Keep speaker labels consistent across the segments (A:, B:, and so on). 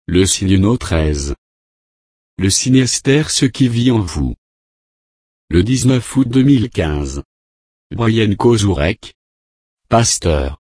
A: Le signe No 13. Le signe Esther, ce qui vit en vous. Le 19 août 2015. Brian Kozurek. Pasteur.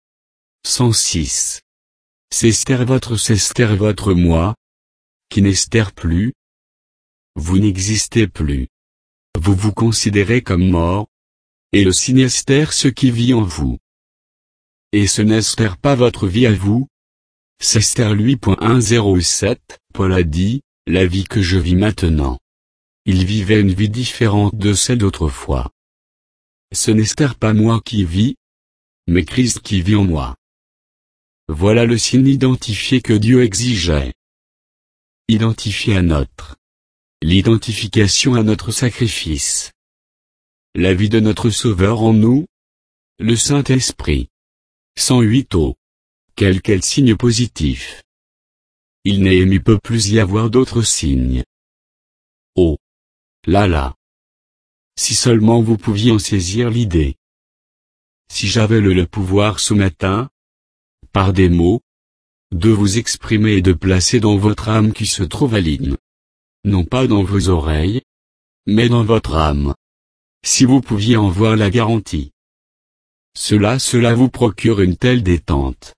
A: 106. C'est Esther votre moi, qui n'Esther plus. Vous n'existez plus. Vous vous considérez comme mort. Et le signe Esther, ce qui vit en vous. Et ce n'Esther pas votre vie à vous. C'est Esther lui. 107, Paul a dit, la vie que je vis maintenant. Il vivait une vie différente de celle d'autrefois. Ce n'Esther pas moi qui vis, mais Christ qui vit en moi. Voilà le signe identifié que Dieu exigeait. Identifié à l'identification à notre sacrifice. La vie de notre Sauveur en nous. Le Saint-Esprit. 108 O. Quel signe positif. Il ne peut plus y avoir d'autres signes. Oh. Là. Si seulement vous pouviez en saisir l'idée. Si j'avais le pouvoir ce matin, par des mots, de vous exprimer et de placer dans votre âme qui se trouve à ligne. Non pas dans vos oreilles, mais dans votre âme. Si vous pouviez en voir la garantie. Cela vous procure une telle détente.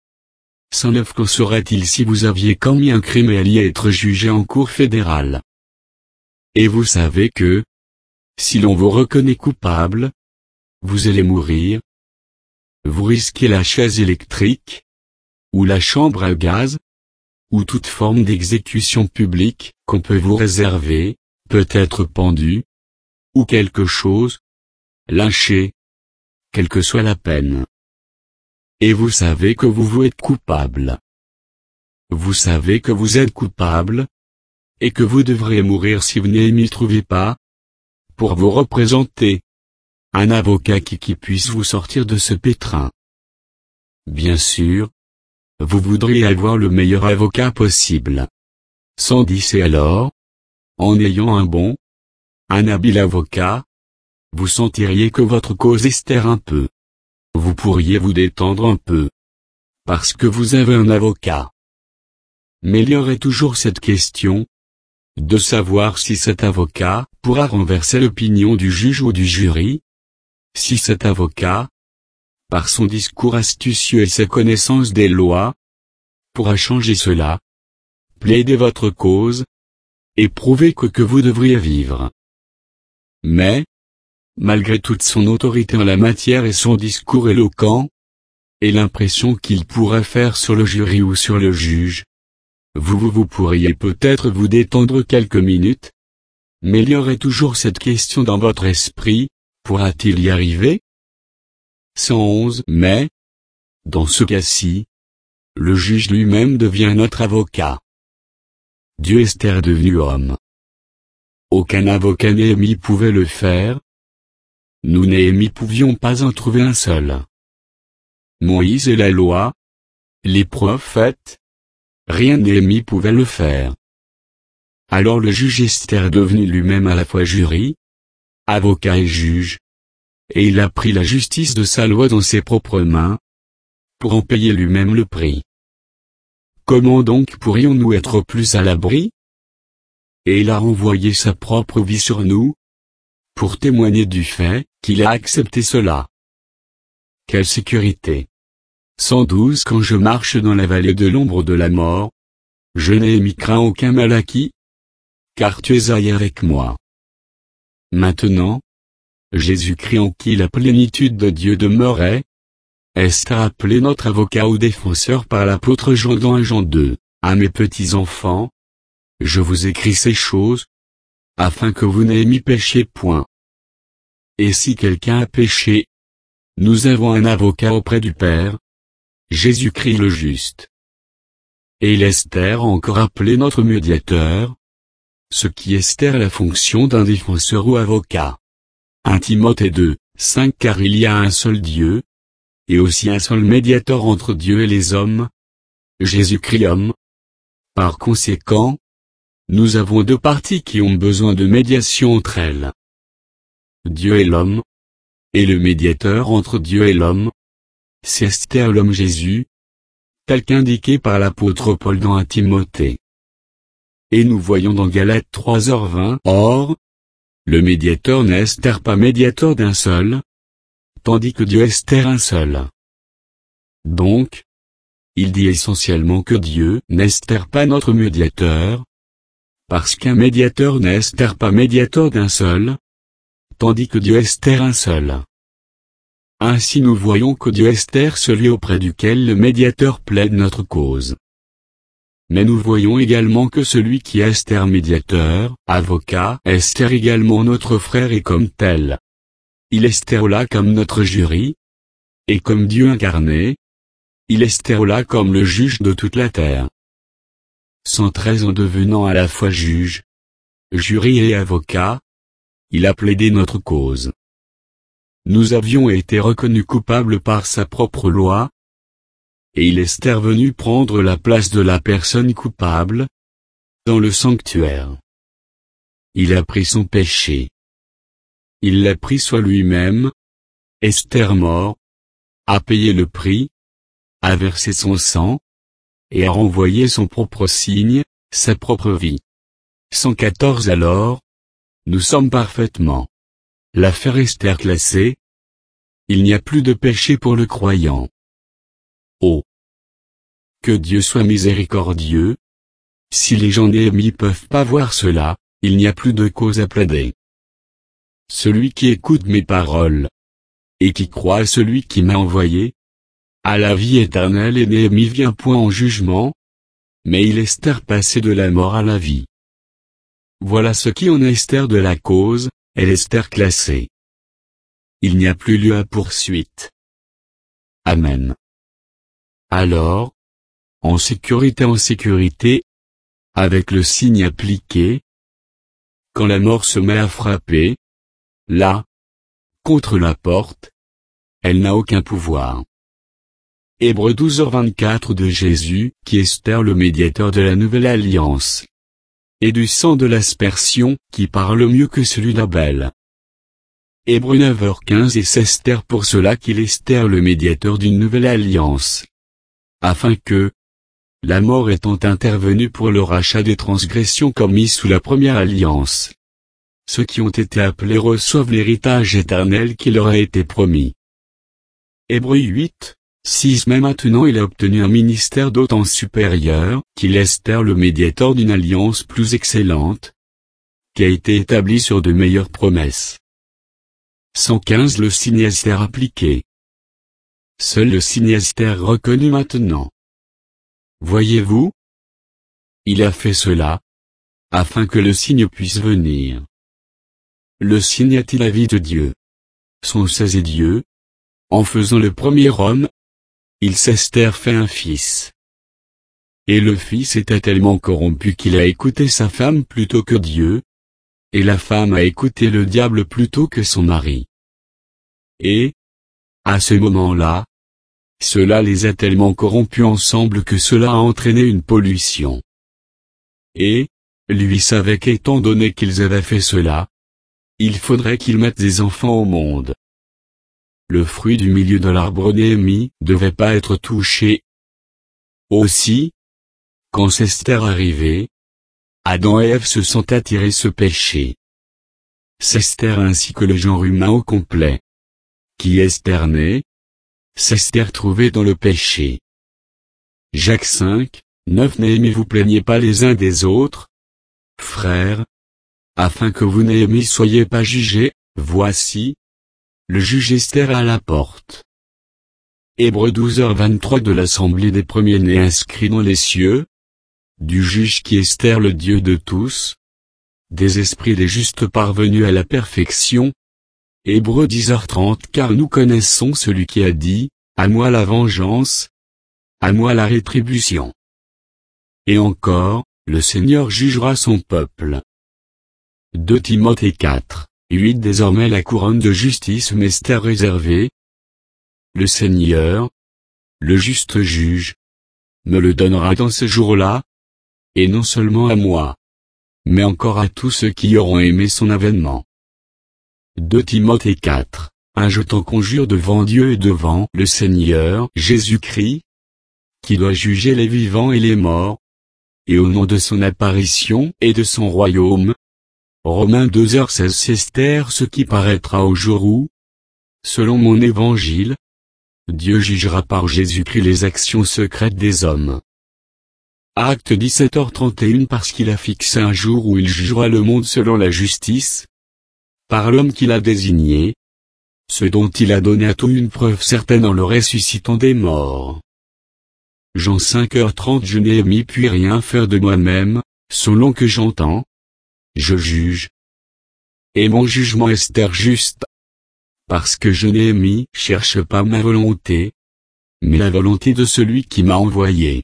A: 109 Qu'en serait-il si vous aviez commis un crime et alliez être jugé en cour fédérale? Et vous savez que, si l'on vous reconnaît coupable, vous allez mourir. Vous risquez la chaise électrique, ou la chambre à gaz, ou toute forme d'exécution publique qu'on peut vous réserver, peut-être pendu, ou quelque chose, lynché, quelle que soit la peine. Et vous savez que vous êtes coupable. Vous savez que vous êtes coupable, et que vous devrez mourir si vous n'y trouvez pas, pour vous représenter, un avocat qui puisse vous sortir de ce pétrin. Bien sûr, vous voudriez avoir le meilleur avocat possible. 110 Et alors, en ayant un habile avocat, vous sentiriez que votre cause Esther un peu. Vous pourriez vous détendre un peu. Parce que vous avez un avocat. Mais il y aurait toujours cette question, de savoir si cet avocat pourra renverser l'opinion du juge ou du jury. Si cet avocat, par son discours astucieux et sa connaissance des lois, pourra changer cela, plaider votre cause, et prouver que vous devriez vivre. Mais, malgré toute son autorité en la matière et son discours éloquent, et l'impression qu'il pourrait faire sur le jury ou sur le juge, vous pourriez peut-être vous détendre quelques minutes, mais il y aurait toujours cette question dans votre esprit, pourra-t-il y arriver? 111 Mais, dans ce cas-ci, le juge lui-même devient notre avocat. Dieu Esther devenu homme. Aucun avocat Néhémie pouvait le faire. Nous Néhémie pouvions pas en trouver un seul. Moïse et la loi, les prophètes, rien Néhémie pouvait le faire. Alors le juge Esther devenu lui-même à la fois jury, avocat et juge, et il a pris la justice de sa loi dans ses propres mains, pour en payer lui-même le prix. Comment donc pourrions-nous être plus à l'abri? Et il a renvoyé sa propre vie sur nous, pour témoigner du fait qu'il a accepté cela. Quelle sécurité! 112 Quand je marche dans la vallée de l'ombre de la mort, je n'ai craint aucun mal acquis, car tu es avec moi. Maintenant, Jésus-Christ en qui la plénitude de Dieu demeurait, Esther appelé notre avocat ou défenseur par l'apôtre Jean dans 1 Jean 2, à mes petits enfants, je vous écris ces choses, afin que vous n'ayez péché. Et si quelqu'un a péché, nous avons un avocat auprès du Père, Jésus-Christ le juste. Et l'Esther encore appelé notre médiateur, ce qui Esther la fonction d'un défenseur ou avocat. 1 Timothée 2, 5 Car il y a un seul Dieu, et aussi un seul médiateur entre Dieu et les hommes, Jésus-Christ homme. Par conséquent, nous avons deux parties qui ont besoin de médiation entre elles. Dieu et l'homme, et le médiateur entre Dieu et l'homme, c'est Esther l'homme Jésus, tel qu'indiqué par l'apôtre Paul dans 1 Timothée. Et nous voyons dans Galates 3h20, Or, le médiateur n'est pas médiateur d'un seul, tandis que Dieu est un seul. Donc, il dit essentiellement que Dieu n'est pas notre médiateur, parce qu'un médiateur n'est pas médiateur d'un seul, tandis que Dieu est un seul. Ainsi nous voyons que Dieu est celui auprès duquel le médiateur plaide notre cause. Mais nous voyons également que celui qui est médiateur, avocat, est également notre frère et comme tel. Il est là comme notre jury, et comme Dieu incarné, il est là comme le juge de toute la terre. 113 En devenant à la fois juge, jury et avocat, il a plaidé notre cause. Nous avions été reconnus coupables par sa propre loi, et il est venu prendre la place de la personne coupable, dans le sanctuaire. Il a pris son péché. Il l'a pris sur lui-même, Esther mort, a payé le prix, a versé son sang, et a renvoyé son propre signe, sa propre vie. 114 Alors, nous sommes parfaitement. L'affaire Esther classée. Il n'y a plus de péché pour le croyant. Oh! Que Dieu soit miséricordieux. Si les gens Néhémie peuvent pas voir cela, il n'y a plus de cause à plaider. Celui qui écoute mes paroles, et qui croit à celui qui m'a envoyé, a la vie éternelle et Néhémie vient point en jugement, mais il est passé de la mort à la vie. Voilà ce qui en est de la cause, elle est classée. Il n'y a plus lieu à poursuite. Amen. Alors, en sécurité, avec le signe appliqué, quand la mort se met à frapper, là, contre la porte, elle n'a aucun pouvoir. Hébreux 12h24 de Jésus, qui est le médiateur de la nouvelle alliance. Et du sang de l'aspersion, qui parle mieux que celui d'Abel. Hébreux 9h15 Et c'est pour cela qu'il est le médiateur d'une nouvelle alliance. Afin que, la mort étant intervenue pour le rachat des transgressions commises sous la première alliance, ceux qui ont été appelés reçoivent l'héritage éternel qui leur a été promis. Hébreux 8:6 Mais maintenant il a obtenu un ministère d'autant supérieur, qu'il est le médiateur d'une alliance plus excellente, qui a été établie sur de meilleures promesses. 115 Le signe Esther appliqué. Seul le signe Esther reconnu maintenant. Voyez-vous? Il a fait cela, afin que le signe puisse venir. Le signe est-il la vie de Dieu? Son et Dieu. En faisant le premier homme, il s'Esther fait un fils. Et le fils était tellement corrompu qu'il a écouté sa femme plutôt que Dieu, et la femme a écouté le diable plutôt que son mari. Et, à ce moment-là, cela les a tellement corrompus ensemble que cela a entraîné une pollution. Et, lui savait qu'étant donné qu'ils avaient fait cela, il faudrait qu'ils mettent des enfants au monde. Le fruit du milieu de l'arbre Néhémie devait pas être touché. Aussi, quand Esther arrivait, Adam et Ève se sont attirés ce péché. Esther ainsi que le genre humain au complet. Qui est né? Esther trouvé dans le péché. Jacques 5:9 Néhémie vous plaignez pas les uns des autres, frères, afin que vous Néhémie soyez pas jugés, voici, le juge Esther à la porte. Hébreux 12h23 De l'assemblée des premiers-nés inscrits dans les cieux, du juge qui est le Dieu de tous, des esprits des justes parvenus à la perfection. Hébreux 10h30 Car nous connaissons celui qui a dit, à moi la vengeance, à moi la rétribution. Et encore, le Seigneur jugera son peuple. 2 Timothée 4:8 Désormais la couronne de justice m'est réservée. Le Seigneur, le juste juge, me le donnera dans ce jour-là, et non seulement à moi, mais encore à tous ceux qui auront aimé son avènement. 2 Timothée 4:1 Je t'en conjure devant Dieu et devant le Seigneur Jésus-Christ, qui doit juger les vivants et les morts, et au nom de son apparition et de son royaume. Romains 2h16. C'est Esther ce qui paraîtra au jour où, selon mon évangile, Dieu jugera par Jésus-Christ les actions secrètes des hommes. Acte 17h31. Parce qu'il a fixé un jour où il jugera le monde selon la justice, par l'homme qu'il a désigné, ce dont il a donné à tout une preuve certaine en le ressuscitant des morts. Jean 5h30. Je n'ai mis puis rien faire de moi-même, selon que j'entends, je juge. Et mon jugement est juste. Parce que je n'ai mis, cherche pas ma volonté, mais la volonté de celui qui m'a envoyé.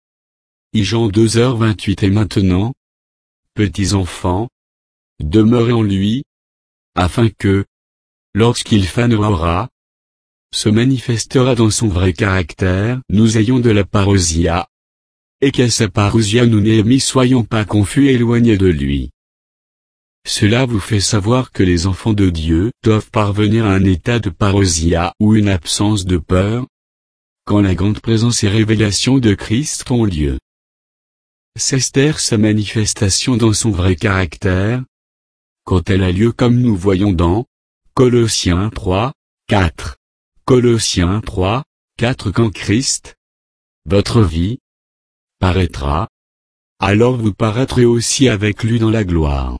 A: Jean 2h28. Et maintenant, petits enfants, demeurez en lui, afin que, lorsqu'il fanera, se manifestera dans son vrai caractère, nous ayons de la parousia, et qu'à sa parousia nous Néhémie soyons pas confus et éloignés de lui. Cela vous fait savoir que les enfants de Dieu doivent parvenir à un état de parousia ou une absence de peur, quand la grande présence et révélation de Christ ont lieu. C'est Esther sa manifestation dans son vrai caractère, quand elle a lieu comme nous voyons dans Colossiens 3, 4. Colossiens 3, 4. Quand Christ, votre vie, paraîtra, alors vous paraîtrez aussi avec lui dans la gloire.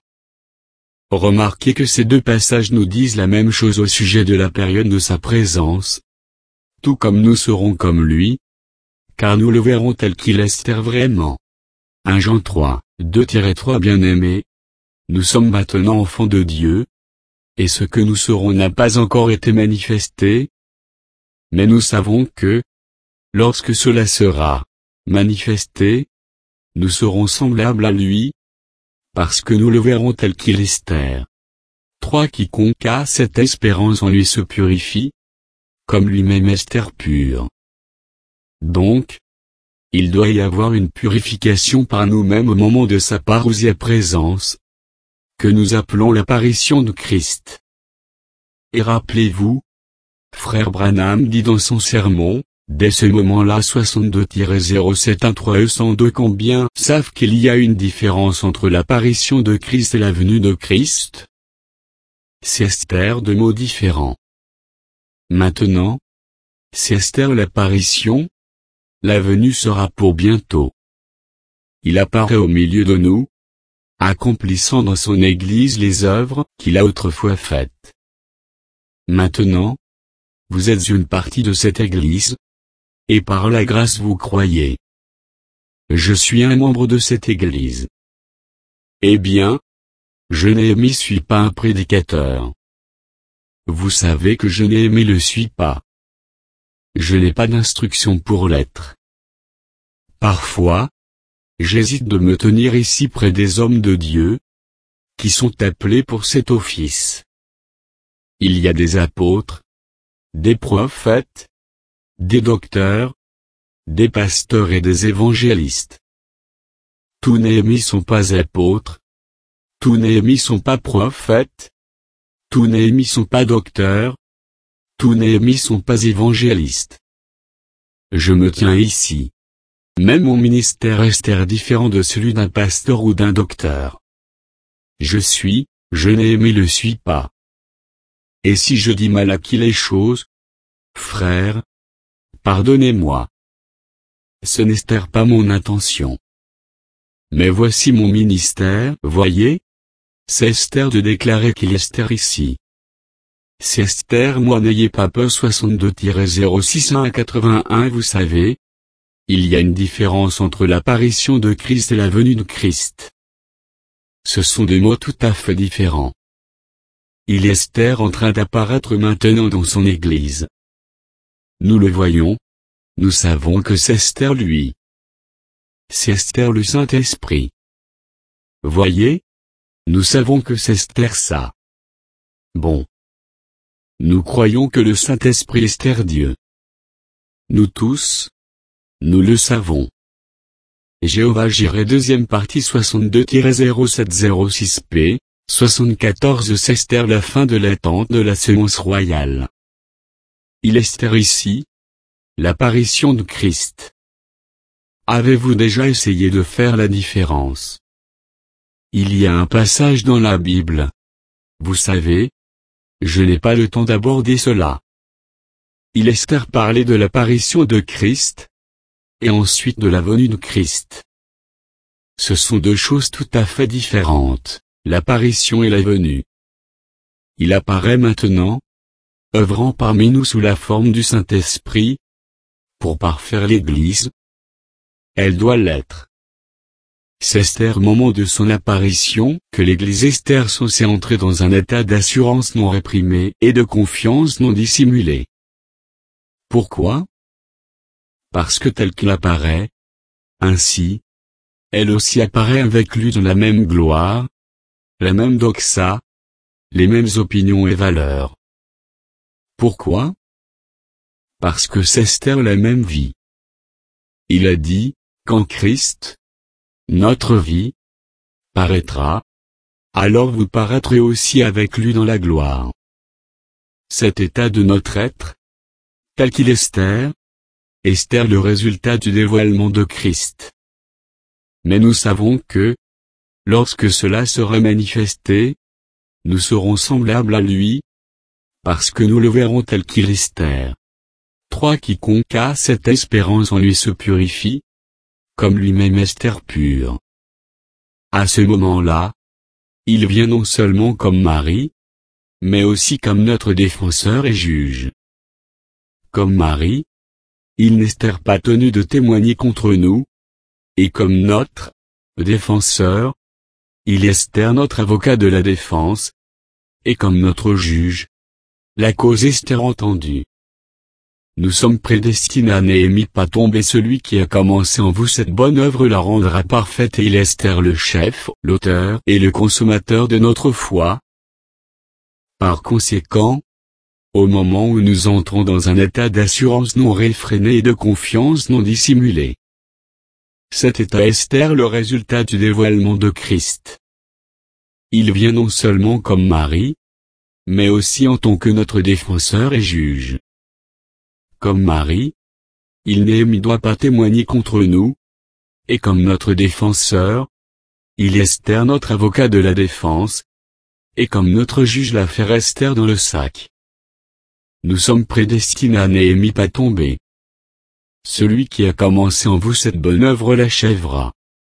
A: Remarquez que ces deux passages nous disent la même chose au sujet de la période de sa présence. Tout comme nous serons comme lui, car nous le verrons tel qu'il est Esther vraiment. 1 Jean 3, 2-3. Bien-aimés, nous sommes maintenant enfants de Dieu, et ce que nous serons n'a pas encore été manifesté, mais nous savons que, lorsque cela sera manifesté, nous serons semblables à lui, parce que nous le verrons tel qu'il est. Esther 3. Quiconque a cette espérance en lui se purifie, comme lui-même Esther pure. Donc, il doit y avoir une purification par nous-mêmes au moment de sa parousia présence, que nous appelons l'apparition de Christ. Et rappelez-vous, frère Branham dit dans son sermon, dès ce moment-là 62-07-13 102 combien savent qu'il y a une différence entre l'apparition de Christ et la venue de Christ? C'est Esther deux mots différents. Maintenant, c'est Esther l'apparition, la venue sera pour bientôt. Il apparaît au milieu de nous, accomplissant dans son Église les œuvres qu'il a autrefois faites. Maintenant, vous êtes une partie de cette Église, et par la grâce vous croyez. Je suis un membre de cette Église. Eh bien, je Néhémie suis pas un prédicateur. Vous savez que je Néhémie le suis pas. Je n'ai pas d'instruction pour l'être. Parfois, j'hésite de me tenir ici près des hommes de Dieu, qui sont appelés pour cet office. Il y a des apôtres, des prophètes, des docteurs, des pasteurs et des évangélistes. Tous Néhémie sont pas apôtres, tous Néhémie sont pas prophètes, tous Néhémie sont pas docteurs, tous Néhémie sont pas évangélistes. Je me tiens ici. Même mon ministère est différent de celui d'un pasteur ou d'un docteur. Je Néhémie le suis pas. Et si je dis mal à qui les choses, frère, pardonnez-moi. Ce n'est pas mon intention. Mais voici mon ministère, voyez? C'est Esther de déclarer qu'il est Esther ici. C'est Esther, moi n'ayez pas peur 62-06-1-81. Vous savez, il y a une différence entre l'apparition de Christ et la venue de Christ. Ce sont deux mots tout à fait différents. Il est Esther en train d'apparaître maintenant dans son Église. Nous le voyons. Nous savons que c'est Esther lui. C'est Esther le Saint-Esprit. Voyez? Nous savons que c'est Esther ça. Bon. Nous croyons que le Saint-Esprit est Esther Dieu. Nous tous, nous le savons. Jéhovah Jireh deuxième partie 62-07-06p, 74 C'est Esther la fin de l'attente de la semence royale. Il est Esther ici, l'apparition de Christ. Avez-vous déjà essayé de faire la différence? Il y a un passage dans la Bible. Vous savez, je n'ai pas le temps d'aborder cela. Esther parlait de l'apparition de Christ, et ensuite de la venue de Christ. Ce sont deux choses tout à fait différentes, l'apparition et la venue. Il apparaît maintenant, œuvrant parmi nous sous la forme du Saint-Esprit, pour parfaire l'Église. Elle doit l'être. C'est Esther au moment de son apparition que l'Église Esther censée entrer dans un état d'assurance non réprimée et de confiance non dissimulée. Pourquoi? Parce que tel qu'il apparaît, ainsi, elle aussi apparaît avec lui dans la même gloire, la même doxa, les mêmes opinions et valeurs. Pourquoi? Parce que c'est Esther la même vie. Il a dit, quand Christ, notre vie, paraîtra, alors vous paraîtrez aussi avec lui dans la gloire. Cet état de notre être, tel qu'il est Esther le résultat du dévoilement de Christ. Mais nous savons que, lorsque cela sera manifesté, nous serons semblables à lui, parce que nous le verrons tel qu'il est. 3. Quiconque a cette espérance en lui se purifie, comme lui-même Esther pure. À ce moment-là, il vient non seulement comme mari, mais aussi comme notre défenseur et juge. Comme mari, il n'est pas tenu de témoigner contre nous, et comme notre défenseur, il est notre avocat de la défense, et comme notre juge, la cause est entendue. Nous sommes prédestinés à n'y pas tomber. Celui qui a commencé en vous cette bonne œuvre la rendra parfaite, et il est le chef, l'auteur et le consommateur de notre foi. Par conséquent, au moment où nous entrons dans un état d'assurance non réfrénée et de confiance non dissimulée, cet état est le résultat du dévoilement de Christ. Il vient non seulement comme mari, mais aussi en tant que notre défenseur et juge. Comme mari, il ne doit pas témoigner contre nous, et comme notre défenseur, il est notre avocat de la défense, et comme notre juge l'affaire Esther dans le sac. Nous sommes prédestinés à ne pas tomber. Celui qui a commencé en vous cette bonne œuvre l'achèvera.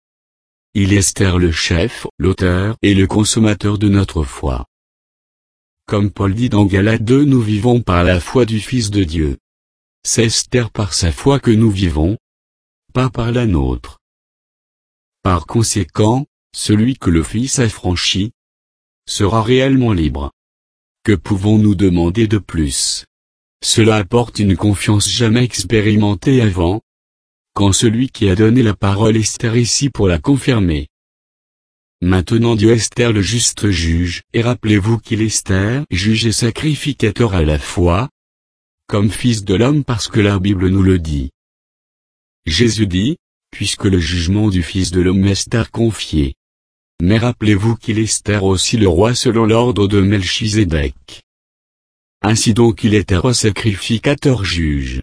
A: Il est le chef, l'auteur et le consommateur de notre foi. Comme Paul dit dans Galates 2, nous vivons par la foi du Fils de Dieu. C'est Esther par sa foi que nous vivons, pas par la nôtre. Par conséquent, celui que le Fils a franchi, sera réellement libre. Que pouvons-nous demander de plus? Cela apporte une confiance jamais expérimentée avant, quand celui qui a donné la parole est ici pour la confirmer. Maintenant Dieu est le juste juge, et rappelez-vous qu'il est juge et sacrificateur à la fois, comme fils de l'homme parce que la Bible nous le dit. Jésus dit, puisque le jugement du Fils de l'homme est confié. Mais rappelez-vous qu'il est aussi le roi selon l'ordre de Melchizedek. Ainsi donc il est roi sacrificateur juge.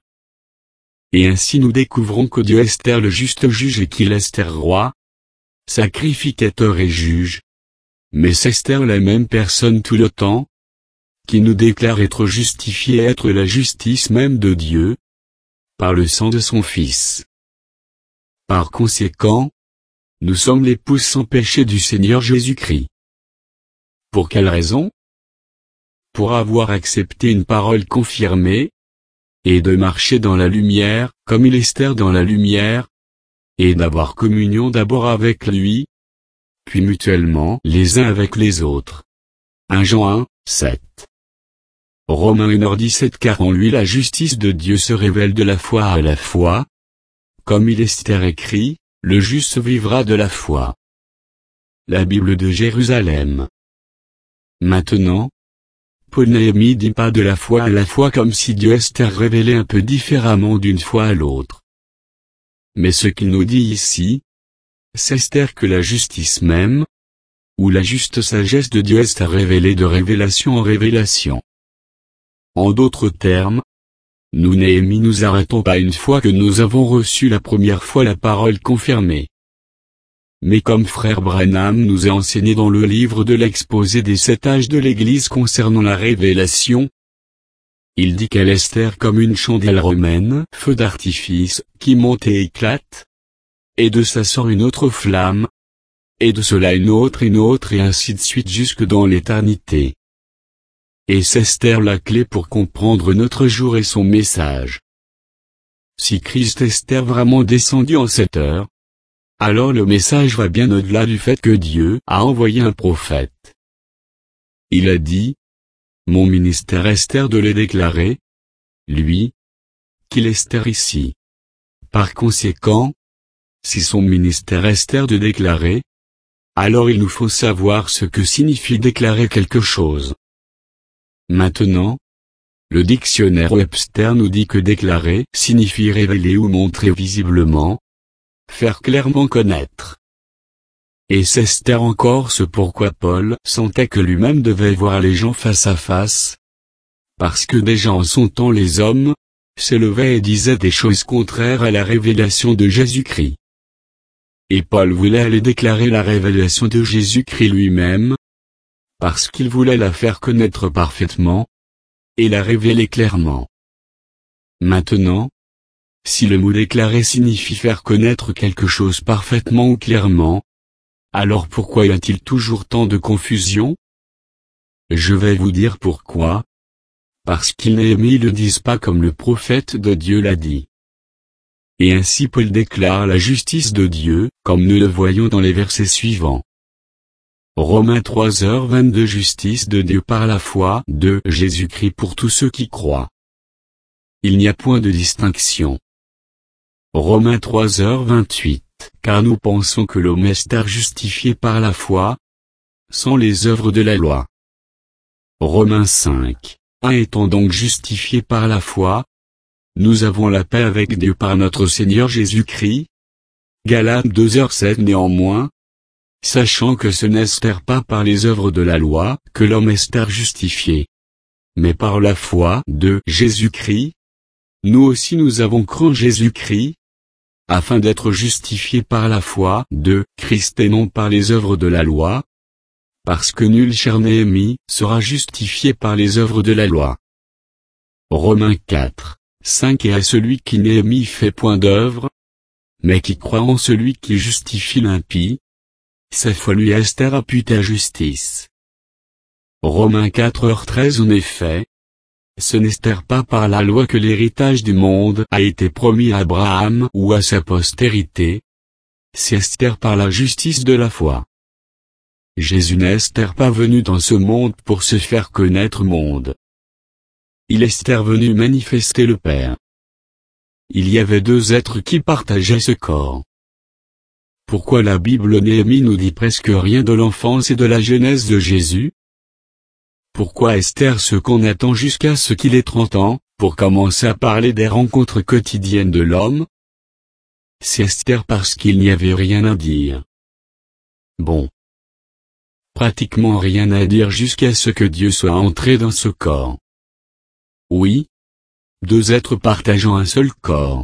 A: Et ainsi nous découvrons que Dieu est le juste juge et qu'il est roi, sacrificateur et juge. Mais c'est la même personne tout le temps, qui nous déclare être justifié et être la justice même de Dieu, par le sang de son Fils. Par conséquent, nous sommes l'épouse sans péché du Seigneur Jésus-Christ. Pour quelle raison? Pour avoir accepté une parole confirmée, et de marcher dans la lumière, comme il est dans la lumière, et d'avoir communion d'abord avec lui, puis mutuellement les uns avec les autres. 1 Jean 1, 7. Romains 1h17. Car en lui la justice de Dieu se révèle de la foi à la foi, comme il est écrit, le juste vivra de la foi. La Bible de Jérusalem. Maintenant, Paul ne dit pas de la foi à la foi comme si Dieu était révélé un peu différemment d'une foi à l'autre. Mais ce qu'il nous dit ici, c'est que la justice même, ou la juste sagesse de Dieu est révélée de révélation en révélation. En d'autres termes, nous Néhémie nous arrêtons pas une fois que nous avons reçu la première fois la parole confirmée. Mais comme frère Branham nous a enseigné dans le livre de l'exposé des 7 âges de l'Église concernant la révélation, il dit qu'elle Esther comme une chandelle romaine, feu d'artifice, qui monte et éclate, et de ça sort une autre flamme, et de cela une autre et ainsi de suite jusque dans l'éternité. Et c'est Esther la clé pour comprendre notre jour et son message. Si Christ Esther vraiment descendu en cette heure, alors le message va bien au-delà du fait que Dieu a envoyé un prophète. Il a dit, mon ministère Esther de les déclarer, lui, qu'il Esther ici. Par conséquent, si son ministère Esther de déclarer, alors il nous faut savoir ce que signifie déclarer quelque chose. Maintenant, le dictionnaire Webster nous dit que déclarer signifie révéler ou montrer visiblement, faire clairement connaître. Et c'est Esther encore ce pourquoi Paul sentait que lui-même devait voir les gens face à face. Parce que déjà en son temps les hommes s'élevaient et disaient des choses contraires à la révélation de Jésus-Christ. Et Paul voulait aller déclarer la révélation de Jésus-Christ lui-même, parce qu'il voulait la faire connaître parfaitement, et la révéler clairement. Maintenant, si le mot déclarer signifie faire connaître quelque chose parfaitement ou clairement, alors pourquoi y a-t-il toujours tant de confusion? Je vais vous dire pourquoi. Parce qu'ils Néhémie le disent pas comme le prophète de Dieu l'a dit. Et ainsi Paul déclare la justice de Dieu, comme nous le voyons dans les versets suivants. Romains 3h22 Justice de Dieu par la foi de Jésus-Christ pour tous ceux qui croient. Il n'y a point de distinction. Romains 3h28 Car nous pensons que l'homme est justifié par la foi, sans les œuvres de la loi. Romains 5 1 Étant donc justifié par la foi, nous avons la paix avec Dieu par notre Seigneur Jésus-Christ. Galates 2h7 Néanmoins, sachant que ce n'est pas par les œuvres de la loi que l'homme est justifié, mais par la foi de Jésus-Christ, nous aussi nous avons cru en Jésus-Christ, afin d'être justifiés par la foi de Christ et non par les œuvres de la loi, parce que nul cher Néhémie sera justifié par les œuvres de la loi. Romains 4, 5 Et à celui qui Néhémie fait point d'œuvre, mais qui croit en celui qui justifie l'impie, sa foi lui est imputée à justice. Romains 4h13 En effet, ce n'est pas par la loi que l'héritage du monde a été promis à Abraham ou à sa postérité, c'est par la justice de la foi. Jésus n'est pas venu dans ce monde pour se faire connaître au monde. Il est venu manifester le Père. Il y avait 2 êtres qui partageaient ce corps. Pourquoi la Bible Néhémie nous dit presque rien de l'enfance et de la jeunesse de Jésus? Pourquoi Esther ce qu'on attend jusqu'à ce qu'il ait 30 ans, pour commencer à parler des rencontres quotidiennes de l'homme? C'est Esther parce qu'il n'y avait rien à dire. Bon. Pratiquement rien à dire jusqu'à ce que Dieu soit entré dans ce corps. Oui. 2 êtres partageant un seul corps.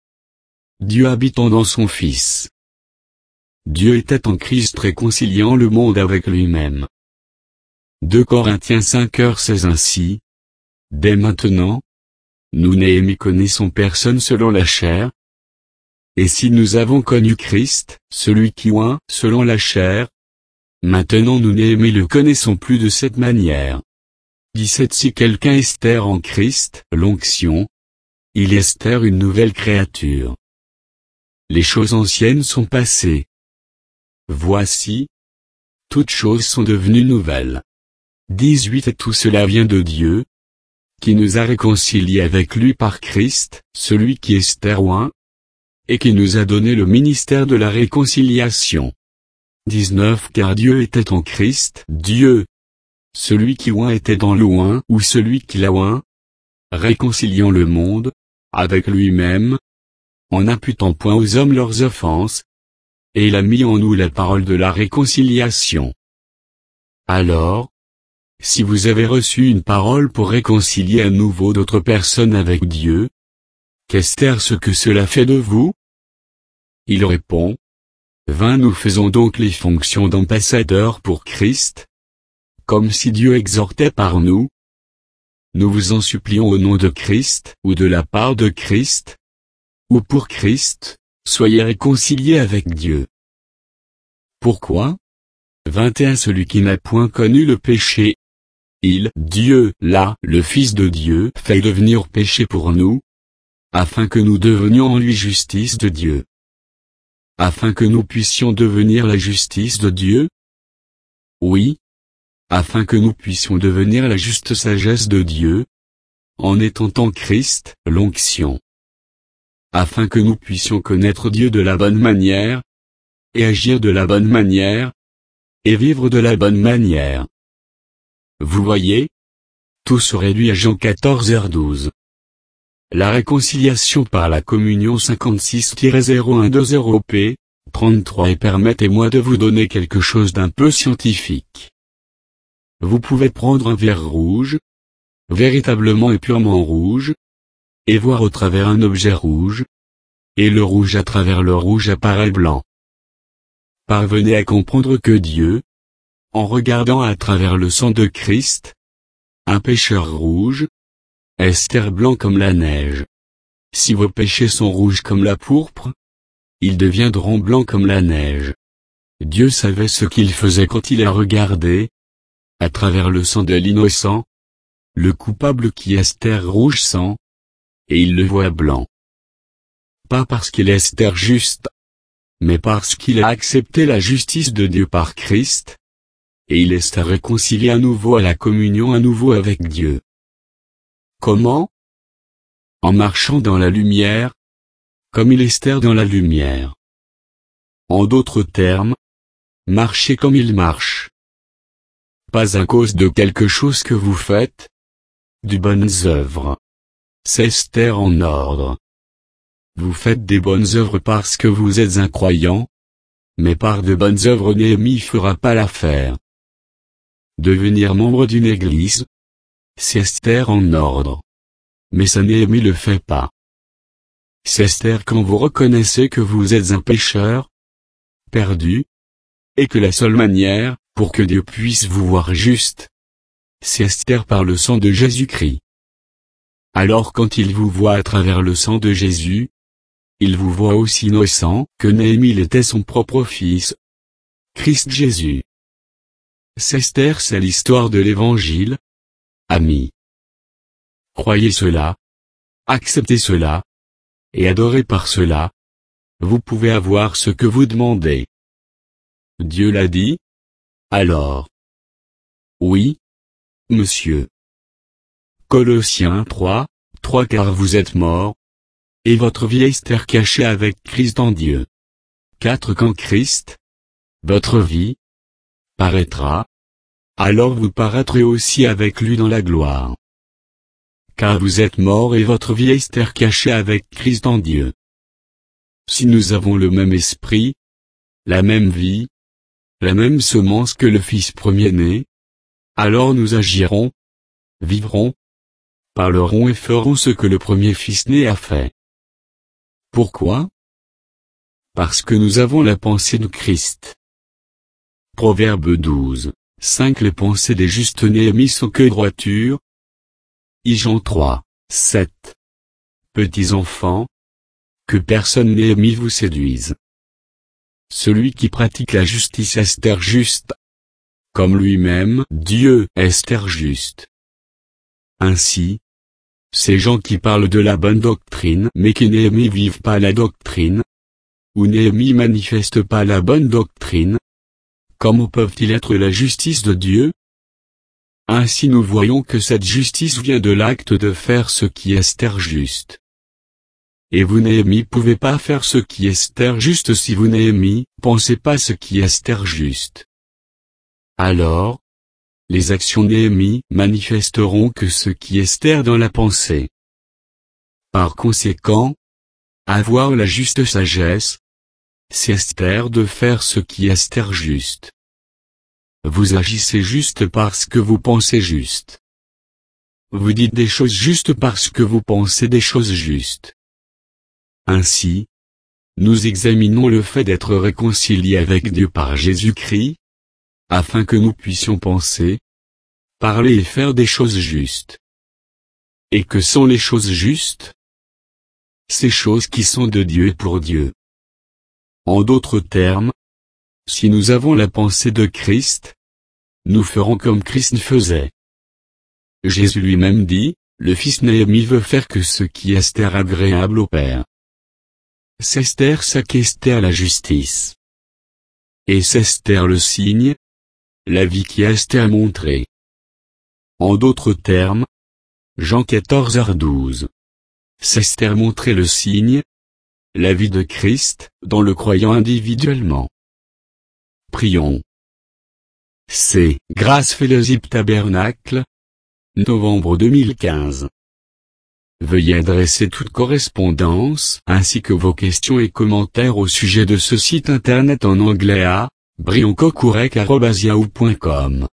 A: Dieu habitant dans son Fils. Dieu était en Christ réconciliant le monde avec lui-même. 2 Corinthiens 5h16 Ainsi, dès maintenant, nous Néhémie connaissons personne selon la chair. Et si nous avons connu Christ, celui qui oint selon la chair, maintenant nous Néhémie le connaissons plus de cette manière. 17 Si quelqu'un est en Christ, l'onction, il est une nouvelle créature. Les choses anciennes sont passées. Voici, toutes choses sont devenues nouvelles. 18 Et tout cela vient de Dieu, qui nous a réconciliés avec lui par Christ, celui qui est oint, et qui nous a donné le ministère de la réconciliation. 19 Car Dieu était en Christ, Dieu, celui qui oint était dans l'oint ou celui qui l'a oint, réconciliant le monde, avec lui-même, en imputant point aux hommes leurs offenses, et il a mis en nous la parole de la réconciliation. Alors, si vous avez reçu une parole pour réconcilier à nouveau d'autres personnes avec Dieu, qu'Esther ce que cela fait de vous? Il répond, 20 Nous faisons donc les fonctions d'ambassadeurs pour Christ, comme si Dieu exhortait par nous. Nous vous en supplions au nom de Christ, ou de la part de Christ, ou pour Christ, soyez réconciliés avec Dieu. Pourquoi? 21 Celui qui n'a point connu le péché, Dieu, là, le Fils de Dieu, fait devenir péché pour nous, afin que nous devenions en lui justice de Dieu. Afin que nous puissions devenir la justice de Dieu? Oui. Afin que nous puissions devenir la juste sagesse de Dieu, en étant en Christ, l'onction. Afin que nous puissions connaître Dieu de la bonne manière, et agir de la bonne manière, et vivre de la bonne manière. Vous voyez? Tout se réduit à Jean 14h12. La réconciliation par la communion 56-0120p, 33 et permettez-moi de vous donner quelque chose d'un peu scientifique. Vous pouvez prendre un verre rouge, véritablement et purement rouge, et voir au travers un objet rouge, et le rouge à travers le rouge apparaît blanc. Parvenez à comprendre que Dieu, en regardant à travers le sang de Christ, un pécheur rouge, Esther blanc comme la neige. Si vos péchés sont rouges comme la pourpre, ils deviendront blancs comme la neige. Dieu savait ce qu'il faisait quand il a regardé, à travers le sang de l'innocent, le coupable qui Esther rouge sang, et il le voit blanc. Pas parce qu'il est Esther juste, mais parce qu'il a accepté la justice de Dieu par Christ, et il est réconcilié à nouveau à la communion à nouveau avec Dieu. Comment? En marchant dans la lumière, comme il est Esther dans la lumière. En d'autres termes, marchez comme il marche. Pas à cause de quelque chose que vous faites, de bonnes œuvres. C'est Esther en ordre. Vous faites des bonnes œuvres parce que vous êtes un croyant, mais par de bonnes œuvres Néhémie fera pas l'affaire. Devenir membre d'une église, c'est Esther en ordre. Mais ça Néhémie le fait pas. C'est Esther quand vous reconnaissez que vous êtes un pécheur, perdu, et que la seule manière, pour que Dieu puisse vous voir juste, c'est Esther par le sang de Jésus-Christ. Alors quand il vous voit à travers le sang de Jésus, il vous voit aussi innocent que Néhémie l'était son propre fils, Christ Jésus. Esther c'est l'histoire de l'Évangile, amis. Croyez cela, acceptez cela, et adorez par cela, vous pouvez avoir ce que vous demandez. Dieu l'a dit? Alors. Oui, monsieur. Colossiens 3, car vous êtes morts, et votre vie est cachée avec Christ en Dieu. 4 Quand Christ, votre vie, paraîtra, alors vous paraîtrez aussi avec lui dans la gloire. Car vous êtes morts et votre vie est cachée avec Christ en Dieu. Si nous avons le même esprit, la même vie, la même semence que le Fils premier-né, alors nous agirons, vivrons, parlerons et ferons ce que le premier Fils-né a fait. Pourquoi? Parce que nous avons la pensée de Christ. Proverbe 12, 5 Les pensées des justes Néhémie sont que droiture. Jean 3, 7 Petits enfants, que personne Néhémie vous séduise. Celui qui pratique la justice Esther juste, comme lui-même Dieu Esther juste. Ainsi, ces gens qui parlent de la bonne doctrine mais qui Néhémie vivent pas la doctrine, ou Néhémie manifeste pas la bonne doctrine, comment peuvent-ils être la justice de Dieu? Ainsi nous voyons que cette justice vient de l'acte de faire ce qui est Esther juste. Et vous Néhémie pouvez pas faire ce qui est Esther juste si vous Néhémie pensez pas ce qui est Esther juste. Alors, les actions Néhémie manifesteront que ce qui est Esther dans la pensée. Par conséquent, avoir la juste sagesse, c'est Esther de faire ce qui est Esther juste. Vous agissez juste parce que vous pensez juste. Vous dites des choses justes parce que vous pensez des choses justes. Ainsi, nous examinons le fait d'être réconciliés avec Dieu par Jésus-Christ, afin que nous puissions penser, parler et faire des choses justes. Et que sont les choses justes? Ces choses qui sont de Dieu et pour Dieu. En d'autres termes, si nous avons la pensée de Christ, nous ferons comme Christ faisait. Jésus lui-même dit, le Fils Néhémie veut faire que ce qui est agréable au Père. S'ester s'acquister la justice. Et s'ester le signe, la vie qui est montrée. En d'autres termes, Jean 14h12. S'ester montrer le signe, la vie de Christ, dans le croyant individuellement. Prions. C'est Grace Fellowship Tabernacle, novembre 2015. Veuillez adresser toute correspondance, ainsi que vos questions et commentaires au sujet de ce site internet en anglais à brioncocourec@yahoo.com.